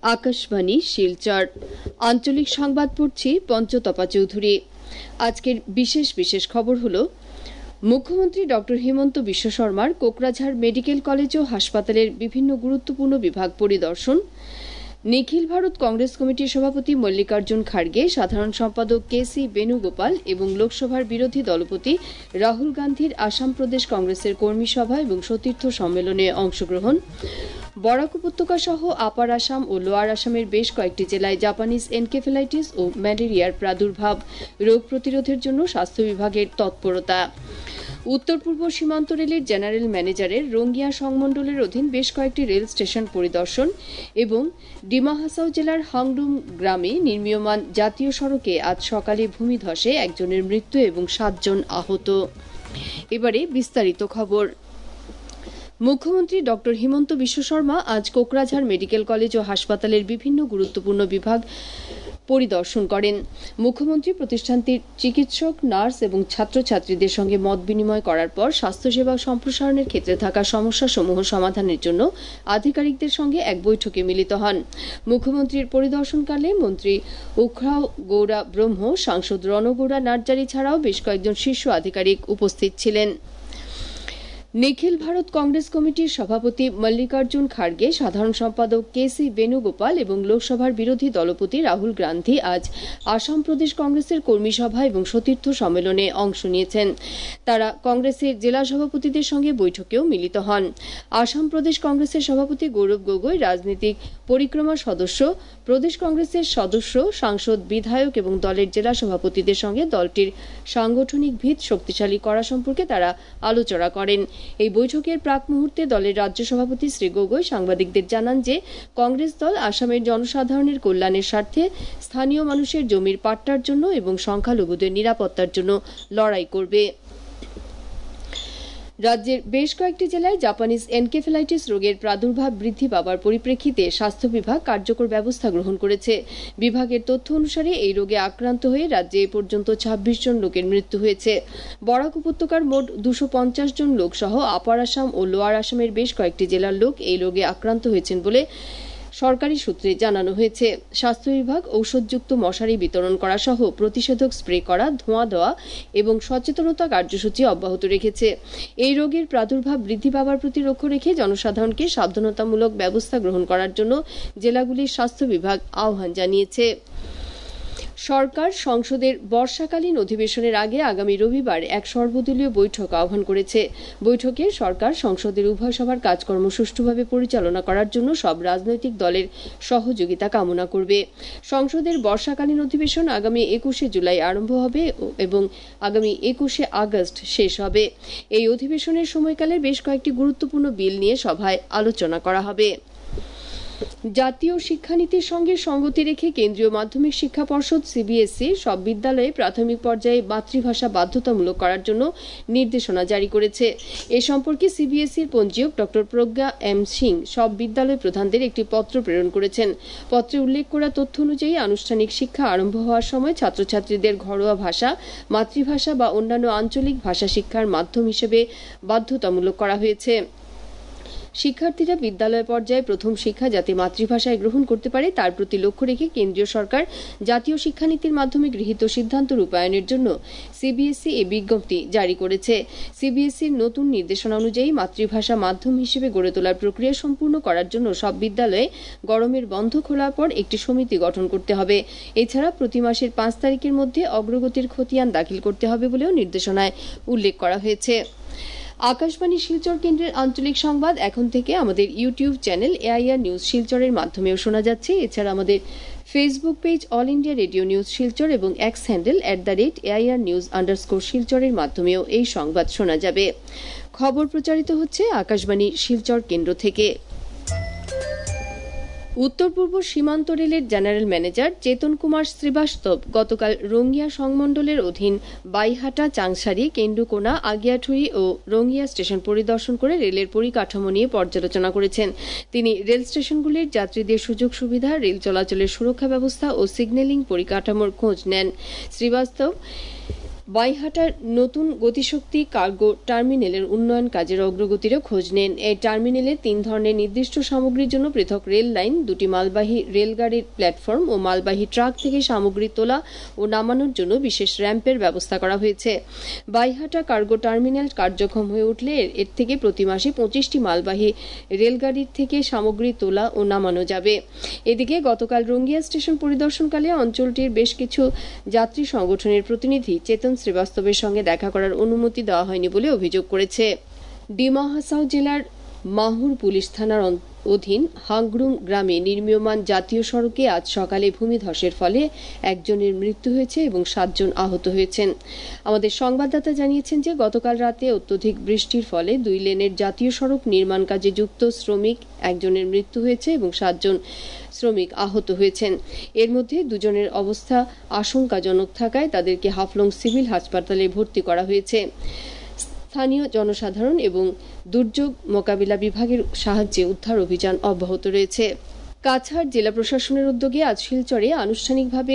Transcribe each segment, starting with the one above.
আকাশবাণী শিলচর আঞ্চলিক সংবাদ পড়ছি পঞ্চতপা চৌধুরী। আজকের বিশেষ বিশেষ খবর হলো মুখ্যমন্ত্রী ডক্টর হিমন্ত বিশ্ব শর্মার কোকরাঝাড় মেডিকেল কলেজ ও হাসপাতালের বিভিন্ন গুরুত্বপূর্ণ বিভাগ পরিদর্শন, নিখিল ভারত কংগ্রেস কমিটির সভাপতি মল্লিকার্জুন খাড়গে, সাধারণ সম্পাদক কেসি বেণুগোপাল এবং লোকসভার বিরোধী দলপতি রাহুল গান্ধীর আসাম প্রদেশ কংগ্রেসের কর্মী সভা এবং সতীর্থ সম্মেলনে অংশগ্রহণ, বরাক উপত্যকা সহ আপার আসাম ও লোয়ার আসামের বেশ কয়েকটি জেলায় জাপানিজ এনকেফেলাইটিস ও ম্যালেরিয়ার প্রাদুর্ভাব রোগ প্রতিরোধের জন্য স্বাস্থ্য বিভাগের তৎপরতা, উত্তর পূর্ব সীমান্ত রেলের জেনারেল ম্যানেজারের রঙ্গিয়া সংমণ্ডলের অধীন বেশ কয়েকটি রেল স্টেশন পরিদর্শন এবং ডিমা হাসাও জেলার হাংডুম গ্রামে নির্মীয়মান জাতীয় সড়কে আজ সকালে ভূমিধসে একজনের মৃত্যু এবং 7 জন আহত। এবারে বিস্তারিত খবর। মুখ্যমন্ত্রী ডক্টর হিমন্ত বিশ্ব শর্মা আজ কোকরাঝাড় মেডিকেল কলেজ ও হাসপাতালের বিভিন্ন গুরুত্বপূর্ণ বিভাগ পরিদর্শন করেন। মুখ্যমন্ত্রী প্রতিষ্ঠানটির চিকিৎসক, নার্স এবং ছাত্রছাত্রীদের সঙ্গে মত বিনিময় করার পর স্বাস্থ্যসেবা সম্প্রসারণের ক্ষেত্রে থাকা সমস্যাসমূহ সমাধানের জন্য আধিকারিকদের সঙ্গে এক বৈঠকে মিলিত হন। মুখ্যমন্ত্রীর পরিদর্শনকালে মন্ত্রী উখরাও গৌড়া ব্রহ্ম, সাংসদ রণগৌড়া নার্জারি ছাড়াও বেশ কয়েকজন শীর্ষ আধিকারিক উপস্থিত ছিলেন। নিখিল ভারত কংগ্রেস কমিটির সভাপতি মল্লিকার্জুন খাড়গে, সাধারণ সম্পাদক কেসি বেণুগোপাল এবং লোকসভার বিরোধী দলপতি রাহুল গান্ধী আজ আসাম প্রদেশ কংগ্রেসের কর্মী সভা এবং সতীর্থ সম্মেলনে অংশ নিয়েছেন। তারা কংগ্রেসের জেলা সভাপতিদের সঙ্গে বৈঠকেও মিলিত হন। আসাম প্রদেশ কংগ্রেসের সভাপতি গৌরব গগৈ, রাজনৈতিক পরিক্রমা সদস্য, প্রদেশ কংগ্রেসের সদস্য, সাংসদ, বিধায়ক এবং দলের জেলা সভাপতিদের সঙ্গে দলটির সাংগঠনিক ভিত শক্তিশালী করা সম্পর্কে তারা আলোচনা করেন। এই বৈঠকের প্রাক মুহূর্তে দলের রাজ্য সভাপতি শ্রী গগৈ সাংবাদিকদের জানান যে কংগ্রেস দল আসামের জনসাধারণের কল্যাণের স্বার্থে স্থানীয় মানুষের জমির পাট্টার জন্য এবং সংখ্যালঘুদের নিরাপত্তার জন্য লড়াই করবে। রাজ্যের বেশ কয়েকটি জেলায় জাপানিজ এনকেফেলাইটিস রোগের প্রাদুর্ভাব বৃদ্ধি পাওয়ার পরিপ্রেক্ষিতে স্বাস্থ্য বিভাগ কার্যকর ব্যবস্থা গ্রহণ করেছে। বিভাগের তথ্য অনুসারে এই রোগে আক্রান্ত হয়ে রাজ্যে এ পর্যন্ত 26 জন লোকের মৃত্যু হয়েছে। বরাক উপত্যকার মোট 250 জন লোক সহ আপার আসাম ও লোয়ার আসামের বেশ কয়েকটি জেলার লোক এই রোগে আক্রান্ত হয়েছেন বলে সরকারি সূত্রে জানানো হয়েছে। স্বাস্থ্য বিভাগ ঔষধযুক্ত মশারি বিতরণ করা সহ প্রতিষেধক স্প্রে করা, ধোঁয়া দেওয়া এবং সচেতনতা কার্যসূচি অব্যাহত রেখেছে। এই রোগের প্রাদুর্ভাব বৃদ্ধি পাওয়ার প্রতি লক্ষ্য রেখে জনসাধারণকে সাবধানতামূলক ব্যবস্থা গ্রহণ করার জন্য জেলাগুলির স্বাস্থ্য বিভাগ আহ্বান জানিয়েছে। সরকার সংসদের বর্ষাকালীন অধিবেশনের আগে আগামী রবিবার এক সর্বদলীয় বৈঠক আহ্বান করেছে। বৈঠকে সরকার সংসদের উভয় সভার কাজকর্ম সুষ্ঠুভাবে পরিচালনা করার জন্য সব রাজনৈতিক দলের সহযোগিতা কামনা করবে। সংসদের বর্ষাকালীন অধিবেশন আগামী 21শে জুলাই আরম্ভ হবে এবং আগামী 21শে আগস্ট শেষ হবে। এই অধিবেশনের সময়কালে বেশ কয়েকটি গুরুত্বপূর্ণ বিল নিয়ে সভায় আলোচনা করা হবে। জাতীয় শিক্ষানীতির সঙ্গে সঙ্গতি রেখে কেন্দ্রীয় মাধ্যমিক শিক্ষা পর্ষদ সিবিএসই সব বিদ্যালয়ে প্রাথমিক পর্যায়ে মাতৃভাষা বাধ্যতামূলক করার জন্য নির্দেশনা জারি করেছে। এ সম্পর্কে সিবিএসইর পঞ্জীয়ক ডক্টর প্রজ্ঞা এম সিং সব বিদ্যালয় প্রধানদের একটি পত্র প্রেরণ করেছেন। পত্রে উল্লেখ করা তথ্য অনুযায়ী আনুষ্ঠানিক শিক্ষা আরম্ভ হওয়ার সময় ছাত্রছাত্রীদের ঘরোয়া ভাষা, মাতৃভাষা বা অন্যান্য আঞ্চলিক ভাষা শিক্ষার মাধ্যম হিসেবে বাধ্যতামূলক করা হয়েছে। শিক্ষার্থীরা বিদ্যালয় পর্যায়ে প্রথম শিক্ষা যাতে মাতৃভাষায় গ্রহণ করতে পারে তার প্রতি লক্ষ্য রেখে কেন্দ্রীয় সরকার জাতীয় শিক্ষানীতির মাধ্যমে গৃহীত সিদ্ধান্ত রূপায়ণের জন্য সিবিএসই এই বিজ্ঞপ্তি জারি করেছে। সিবিএসইর নতুন নির্দেশনা অনুযায়ী মাতৃভাষা মাধ্যম হিসেবে গড়ে তোলার প্রক্রিয়া সম্পূর্ণ করার জন্য সব বিদ্যালয়ে গরমের বন্ধ খোলার পর একটি সমিতি গঠন করতে হবে। এছাড়া প্রতি মাসের 5 তারিখের মধ্যে অগ্রগতির খতিয়ান দাখিল করতে হবে বলেও নির্দেশনায় উল্লেখ করা হয়েছে। আকাশবাণী শিলচর কেন্দ্রের আঞ্চলিক সংবাদ এখন থেকে আমাদের ইউটিউব চ্যানেল এআইআর নিউজ শিলচরের মাধ্যমেও শোনা যাচ্ছে। এছাড়া আমাদের Facebook page all India radio news Silchar এবং এক্স হ্যান্ডেল @AIR_News_শিলচরের মাধ্যমেও এই সংবাদ শোনা যাবে। খবর প্রচারিত হচ্ছে আকাশবাণী শিলচর কেন্দ্র থেকে। উত্তর পূর্ব সীমান্ত রেলের জেনারেল ম্যানেজার চেতন কুমার শ্রীবাস্তব গতকাল রঙ্গিয়া সংমণ্ডলের অধীন বাইহাটা, চাংসারি, কেন্ডুকোনা, আগিয়াঠুরি ও রঙ্গিয়া স্টেশন পরিদর্শন করে রেলের পরিকাঠামো নিয়ে পর্যালোচনা করেছেন। তিনি রেল স্টেশনগুলির যাত্রীদের সুযোগ সুবিধা, রেল চলাচলের সুরক্ষা ব্যবস্থা ও সিগন্যালিং পরিকাঠামোর খোঁজ নেন। শ্রীবাস্তব বাইহাটার নতুন গতিশক্তি কার্গো টার্মিনালের উন্নয়ন কাজের অগ্রগতিরও খোঁজ নেন। এই টার্মিনালে 3 ধরনের নির্দিষ্ট সামগ্রীর জন্য পৃথক রেল লাইন, 2টি মালবাহী রেলগাড়ির প্ল্যাটফর্ম ও মালবাহী ট্রাক থেকে সামগ্রী তোলা ও নামানোর জন্য বিশেষ র্যাম্পের ব্যবস্থা করা হয়েছে। বাইহাটা কার্গো টার্মিনাল কার্যক্ষম হয়ে উঠলে এর থেকে প্রতি মাসে 25টি মালবাহী রেলগাড়ির থেকে সামগ্রী তোলা ও নামানো যাবে। এদিকে গতকাল রঙ্গিয়া স্টেশন পরিদর্শনকালে অঞ্চলটির বেশ কিছু যাত্রী সংগঠনের প্রতিনিধি চেতন শ্রীবাস্তবের সঙ্গে দেখা করার অনুমতি দেওয়া হয়নি বলে অভিযোগ করেছে। ডিমা হাসাও জেলার মাহুর পুলিশ থানার অধীন হাংগ্রুম গ্রামে নির্মীয়মান জাতীয় সড়কে আজ সকালে ভূমিধসের ফলে একজনের মৃত্যু হয়েছে এবং 7 জন আহত হয়েছেন। আমাদের সংবাদদাতা জানিয়েছেন যে গতকাল রাতে অত্যধিক বৃষ্টির ফলে 2 লেনের জাতীয় সড়ক নির্মাণ কাজে যুক্ত শ্রমিক একজনের মৃত্যু হয়েছে এবং 7 জন শ্রমিক আহত হয়েছেন। এর মধ্যে 2 জনের অবস্থা আশঙ্কাজনক থাকায় তাদেরকে হাফলং সিভিল হাসপাতালে ভর্তি করা হয়েছে। স্থানীয় জনসাধারণ এবং দুর্যোগ মোকাবিলা বিভাগের সাহায্যে উদ্ধার অভিযান অব্যাহত রয়েছে। কাছাড় জেলা প্রশাসনের উদ্যোগে আজ শিলচরে আনুষ্ঠানিকভাবে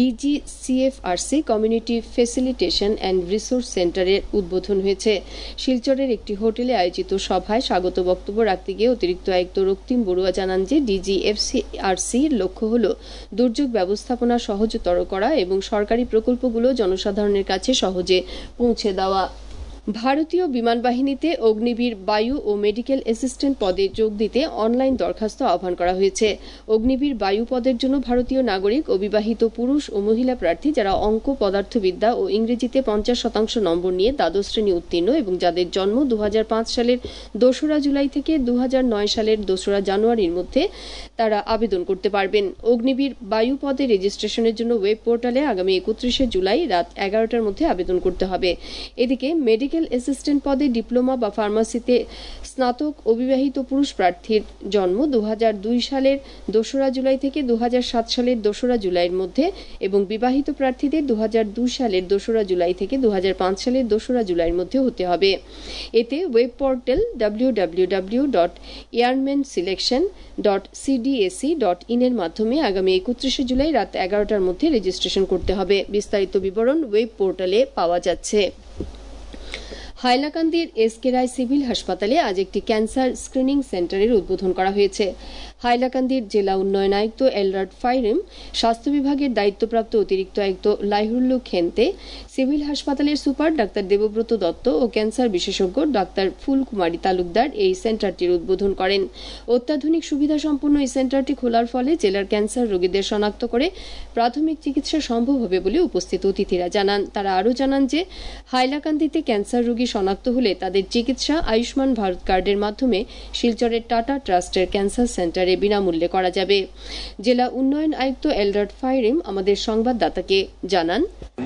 DGCFRC community facilitation and resource সেন্টারের উদ্বোধন হয়েছে। শিলচরের একটি হোটেলে আয়োজিত সভায় স্বাগত বক্তব্য রাখতে গিয়ে অতিরিক্ত আয়ুক্ত রক্তিম বড়ুয়া জানান যে ডিজিএফআরসির লক্ষ্য হল দুর্যোগ ব্যবস্থাপনা সহজতর করা এবং সরকারি প্রকল্পগুলো জনসাধারণের কাছে সহজে পৌঁছে দেওয়া। ভারতীয় বিমান বাহিনীতে অগ্নিবীর বায়ু ও মেডিকেল অ্যাসিস্ট্যান্ট পদে যোগ দিতে অনলাইন দরখাস্ত আহ্বান করা হয়েছে। অগ্নিবীর বায়ু পদের জন্য ভারতীয় নাগরিক ও বিবাহিত পুরুষ ও মহিলা প্রার্থী যারা অঙ্ক, পদার্থবিদ্যা ও ইংরেজিতে 50% নম্বর নিয়ে দ্বাদশ শ্রেণী উত্তীর্ণ এবং যাদের জন্ম 2005 সালের 2রা জুলাই থেকে 2009 সালের 2রা জানুয়ারির মধ্যে তারা আবেদন করতে পারবেন। অগ্নিবীর বায়ু পদে রেজিস্ট্রেশনের জন্য ওয়েব পোর্টালে আগামী 31 জুলাই রাত 11টার মধ্যে আবেদন করতে হবে। এদিকে মেডিকেল অ্যাসিস্ট্যান্ট পদে ডিপ্লোমা বা ফার্মাসিতে স্নাতক অবিবাহিত পুরুষ প্রার্থীর জন্ম 2002 সালের 2রা জুলাই থেকে 2007 সালের 2রা জুলাইয়ের মধ্যে এবং বিবাহিত প্রার্থীদের 2002 সালের 2রা জুলাই থেকে 2005 সালের 2রা জুলাইয়ের মধ্যে হতে হবে। এতে ওয়েব পোর্টাল www.airmanselection.cdac.in এর মাধ্যমে আগামী 31 জুলাই রাত 11টার মধ্যে রেজিস্ট্রেশন করতে হবে। বিস্তারিত বিবরণ ওয়েব পোর্টালে পাওয়া যাচ্ছে। হাইলাকান্দির এসকে রায় সিভিল হাসপাতালে আজ একটি ক্যান্সার স্ক্রিনিং সেন্টারের উদ্বোধন করা হয়েছে। হাইলাকান্দির জেলা উন্নয়ন আয়ুক্ত এলরাড ফাইরেম, স্বাস্থ্য বিভাগের দায়িত্বপ্রাপ্ত অতিরিক্ত আয়ুক্ত লাইহুল্লু খেন্তে, সিভিল হাসপাতালের সুপার ডাক্তার দেবব্রত দত্ত ও ক্যান্সার বিশেষজ্ঞ ডাক্তার ফুলকুমারী তালুকদার এই সেন্টারটির উদ্বোধন করেন। অত্যাধুনিক সুবিধা সম্পন্ন এই সেন্টারটি খোলার ফলে জেলার ক্যান্সার রোগীদের শনাক্ত করে প্রাথমিক চিকিৎসা সম্ভব হবে বলে উপস্থিত অতিথিরা জানান। তারা আরও জানান যে হাইলাকান্দিতে ক্যান্সার রোগী শনাক্ত হলে তাদের চিকিৎসা আয়ুষ্মান ভারত কার্ডের মাধ্যমে শিলচরের টাটা ট্রাস্টের ক্যান্সার সেন্টারে বিনামূল্যে করা যাবে। জেলা উন্নয়ন আয়ুক্ত এলরাড ফাইরেম আমাদের সংবাদদাতাকে জানান,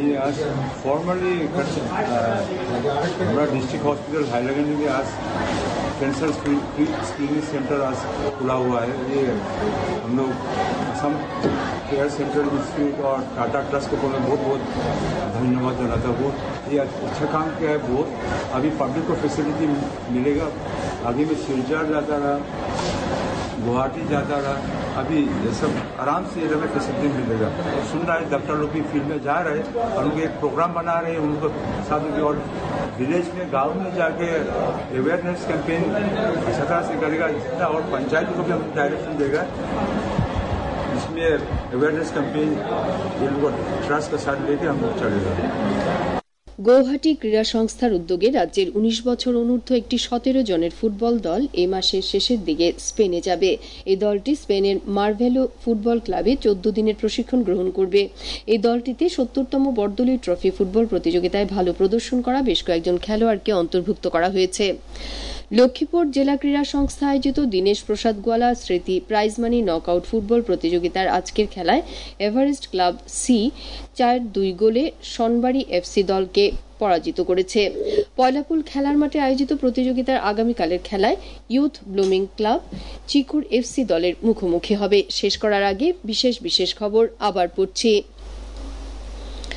डिस्ट्रिक्ट हॉस्पिटल हाईलाकंदी में आज कैंसर स्क्रीनिंग सेंटर आज खुला हुआ है। ये हम लोग असम केयर सेंटर इंस्टीट्यूट और टाटा ट्रस्ट को मैं बहुत बहुत धन्यवाद देना वो ये अच्छा काम किया है। बहुत अभी पब्लिक को फैसिलिटी मिलेगा। आगे में सिलचर जाता रहा, गुवाहाटी जाता रहा, अभी ये सब आराम से ये हमें फैसिलिटी मिलेगा। और सुन रहा है डॉक्टर लोग भी फील्ड में जा रहे हैं और उनके एक प्रोग्राम बना रहे हैं उनको साथ में। और विलेज में गांव में जाके अवेयरनेस कैंपेन अच्छा तरह से करेगा और पंचायत को भी हम डायरेक्शन देगा इसमें अवेयरनेस कैंपेन ये लोग ट्रस्ट का साथ लेके हम लोग चलेगा। গৌহাটি ক্রীড়া সংস্থার উদ্যোগে রাজ্যের 19 বছর অনূর্ধ্ব একটি 17 জনের ফুটবল দল এই মাসের শেষের দিকে স্পেনে যাবে। এই দলটি স্পেনের মার্ভেলো ফুটবল ক্লাবে 14 দিনের প্রশিক্ষণ গ্রহণ করবে। এই দলটিতে 70তম বর্দলীয় ট্রফি ফুটবল প্রতিযোগিতায় ভালো প্রদর্শন করা বেশ কয়েকজন খেলোয়াড়কে অন্তর্ভুক্ত করা হয়েছে। লক্ষ্মীপুর জেলা ক্রীড়া সংস্থা আয়োজিত দীনেশ প্রসাদ গোয়ালা স্মৃতি প্রাইজ মানি নকআউট ফুটবল প্রতিযোগিতার আজকের খেলায় এভারেস্ট ক্লাব সি 4-2 গোলে সনবাড়ি এফসি দলকে পরাজিত করেছে। পয়লাপুল খেলার মাঠে আয়োজিত প্রতিযোগিতার আগামীকালের খেলায় ইউথ ব্লুমিং ক্লাব চিকুর এফসি দলের মুখোমুখি হবে। শেষ করার আগে বিশেষ খবর আবার পড়ছি।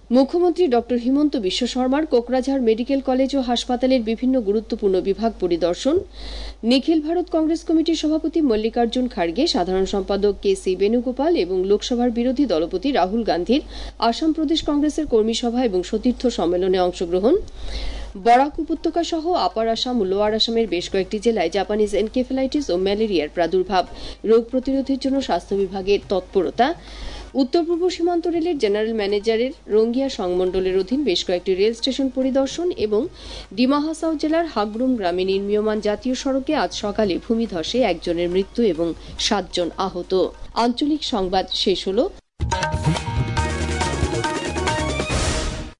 মুখ্যমন্ত্রী ডক্টর হিমন্ত বিশ্ব শর্মার কোকরাঝাড় মেডিকেল কলেজ ও হাসপাতালের বিভিন্ন গুরুত্বপূর্ণ বিভাগ পরিদর্শন, নিখিল ভারত কংগ্রেস কমিটির সভাপতি মল্লিকার্জুন খাড়গে, সাধারণ সম্পাদক কে.সি. বেণুগোপাল এবং লোকসভার বিরোধী দলপতি রাহুল গান্ধীর আসাম প্রদেশ কংগ্রেসের কর্মী সভা এবং সতীর্থ সম্মেলনে অংশগ্রহণ, বরাক উপত্যকা সহ আপার আসাম ও লোয়ার আসামের বেশ কয়েকটি জেলায় জাপানিজ এনকেফেলাইটিস ও ম্যালেরিয়ার প্রাদুর্ভাব, রোগ প্রতিরোধের জন্য স্বাস্থ্য বিভাগের তৎপরতা, উত্তর পূর্ব সীমান্ত রেলের জেনারেল ম্যানেজারের রঙ্গিয়া সংমণ্ডলের অধীন বেশ কয়েকটি রেল স্টেশন পরিদর্শন এবং ডিমা হাসাও জেলার হাগরুম গ্রামে নির্মীয়মান জাতীয় সড়কে আজ সকালে ভূমিধসে একজনের মৃত্যু এবং 7 জন আহত। আঞ্চলিক সংবাদ শেষ হল।